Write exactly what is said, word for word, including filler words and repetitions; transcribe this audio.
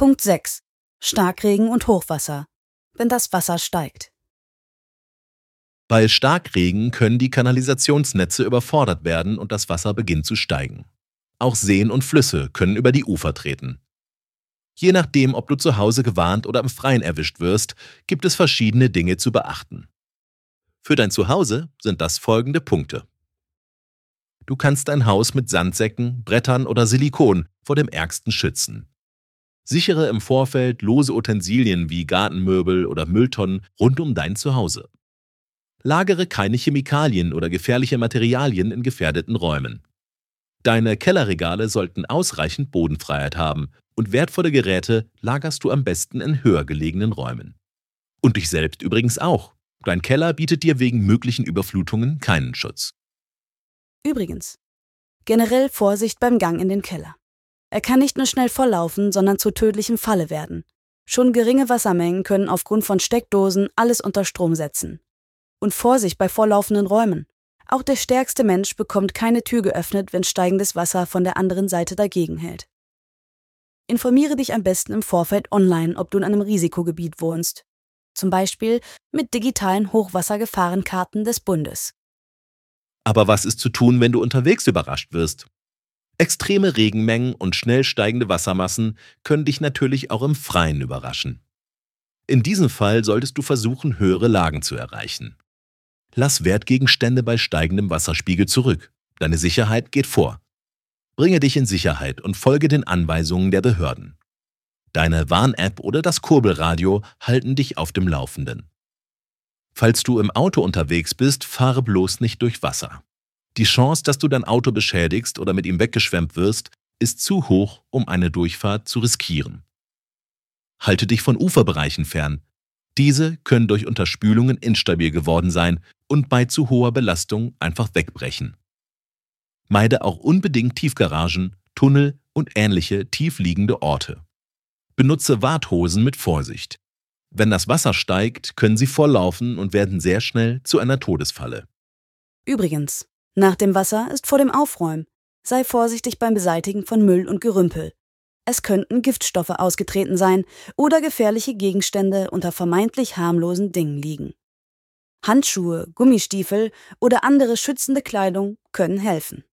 Punkt sechs. Starkregen und Hochwasser. Wenn das Wasser steigt. Bei Starkregen können die Kanalisationsnetze überfordert werden und das Wasser beginnt zu steigen. Auch Seen und Flüsse können über die Ufer treten. Je nachdem, ob du zu Hause gewarnt oder im Freien erwischt wirst, gibt es verschiedene Dinge zu beachten. Für dein Zuhause sind das folgende Punkte. Du kannst dein Haus mit Sandsäcken, Brettern oder Silikon vor dem Ärgsten schützen. Sichere im Vorfeld lose Utensilien wie Gartenmöbel oder Mülltonnen rund um dein Zuhause. Lagere keine Chemikalien oder gefährliche Materialien in gefährdeten Räumen. Deine Kellerregale sollten ausreichend Bodenfreiheit haben und wertvolle Geräte lagerst du am besten in höher gelegenen Räumen. Und dich selbst übrigens auch. Dein Keller bietet dir wegen möglichen Überflutungen keinen Schutz. Übrigens, generell Vorsicht beim Gang in den Keller. Er kann nicht nur schnell volllaufen, sondern zu tödlichem Falle werden. Schon geringe Wassermengen können aufgrund von Steckdosen alles unter Strom setzen. Und Vorsicht bei volllaufenden Räumen. Auch der stärkste Mensch bekommt keine Tür geöffnet, wenn steigendes Wasser von der anderen Seite dagegen hält. Informiere dich am besten im Vorfeld online, ob du in einem Risikogebiet wohnst. Zum Beispiel mit digitalen Hochwassergefahrenkarten des Bundes. Aber was ist zu tun, wenn du unterwegs überrascht wirst? Extreme Regenmengen und schnell steigende Wassermassen können dich natürlich auch im Freien überraschen. In diesem Fall solltest du versuchen, höhere Lagen zu erreichen. Lass Wertgegenstände bei steigendem Wasserspiegel zurück. Deine Sicherheit geht vor. Bringe dich in Sicherheit und folge den Anweisungen der Behörden. Deine Warn-App oder das Kurbelradio halten dich auf dem Laufenden. Falls du im Auto unterwegs bist, fahre bloß nicht durch Wasser. Die Chance, dass du dein Auto beschädigst oder mit ihm weggeschwemmt wirst, ist zu hoch, um eine Durchfahrt zu riskieren. Halte dich von Uferbereichen fern. Diese können durch Unterspülungen instabil geworden sein und bei zu hoher Belastung einfach wegbrechen. Meide auch unbedingt Tiefgaragen, Tunnel und ähnliche tiefliegende Orte. Benutze Warthosen mit Vorsicht. Wenn das Wasser steigt, können sie volllaufen und werden sehr schnell zu einer Todesfalle. Übrigens, nach dem Wasser ist vor dem Aufräumen. Sei vorsichtig beim Beseitigen von Müll und Gerümpel. Es könnten Giftstoffe ausgetreten sein oder gefährliche Gegenstände unter vermeintlich harmlosen Dingen liegen. Handschuhe, Gummistiefel oder andere schützende Kleidung können helfen.